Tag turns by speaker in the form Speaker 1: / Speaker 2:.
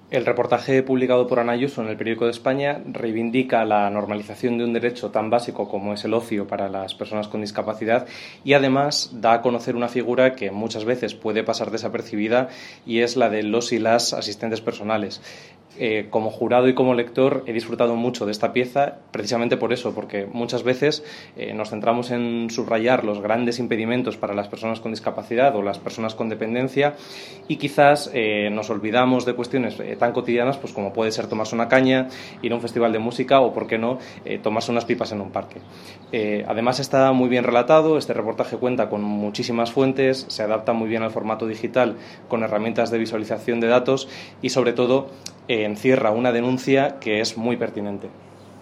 Speaker 1: El reportaje publicado por Ana Ayuso en el Periódico de España reivindica la normalización de un derecho tan básico como es el ocio para las personas con discapacidad y además da a conocer una figura que muchas veces puede pasar desapercibida y es la de los y las asistentes personales. Como jurado y como lector he disfrutado mucho de esta pieza precisamente por eso, porque muchas veces nos centramos en subrayar los grandes impedimentos para las personas con discapacidad o las personas con dependencia y quizás nos olvidamos de cuestiones tan cotidianas pues como puede ser tomarse una caña, ir a un festival de música o, por qué no, tomarse unas pipas en un parque. Además está muy bien relatado, este reportaje cuenta con muchísimas fuentes, se adapta muy bien al formato digital con herramientas de visualización de datos y sobre todo encierra una denuncia que es muy pertinente.